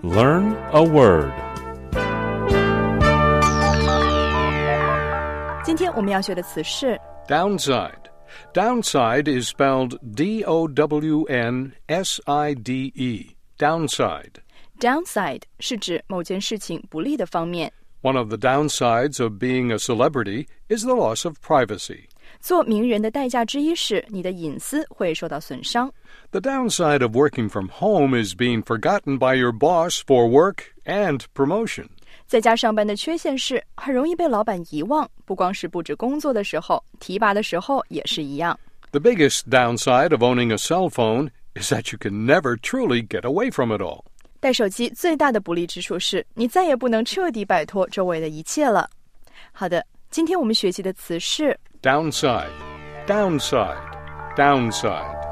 Learn a word. 今天我们要学的词是 Downside. Downside is spelled D-O-W-N-S-I-D-E. Downside. Downside 是指某件事情不利的方面。 One of the downsides of being a celebrity is the loss of privacy. 做名人的代价之一是你的隐私会受到损伤。 The downside of working from home is being forgotten by your boss for work and promotion. 在家上班的缺陷是很容易被老板遗忘，不光是布置工作的时候，提拔的时候也是一样。 The biggest downside of owning a cell phone is that you can never truly get away from it all. 带手机最大的不利之处是你再也不能彻底摆脱周围的一切了。好的，今天我们学习的词是 Downside. Downside. Downside.